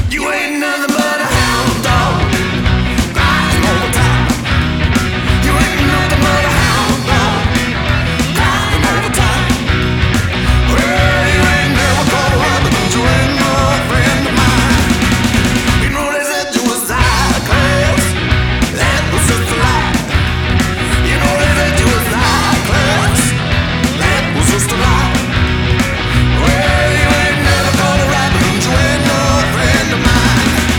You ain't nothing but a hound dog, crying all the time. You ain't nothing but a hound dog, crying all the time. Well, you ain't never caught a rabbit, but you ain't no friend of mine. You know they said you was high class, that was just a lie. You know they said you was high class, that was just a lie. Well, you ain't never caught a rabbit, but you ain't no friend of mine.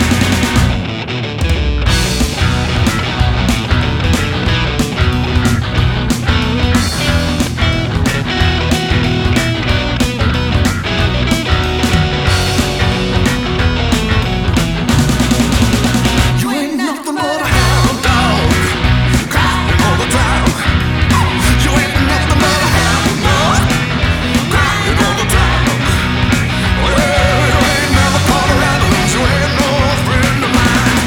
You ain't nothing but a hound dog, crying all the time. You ain't nothing but a hound dog, crying all the time. Well, you ain't never caught a rabbit, but you ain't no friend of mine.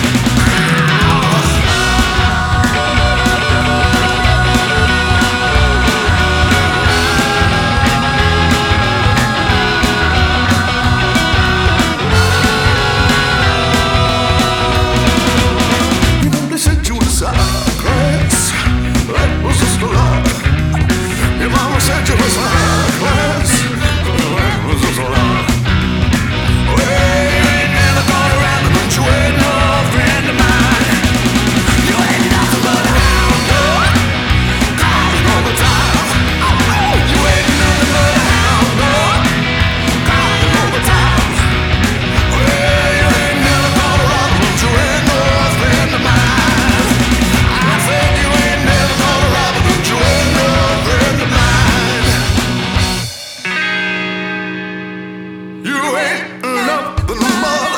You know they said you was high class, that was just a lie. Your mama said you was high class, that was just a lie. Well, you ain't never caught a rabbit, but you ain't no friend of mine. You ain't nothing but a hound dog, crying all the time. You ain't nothing but a hound dog, crying all the time. Well, you ain't never caught a rabbit, but you ain't no friend of mine. I said you ain't never caught a rabbit, but you ain't no friend of mine. You ain't nothing but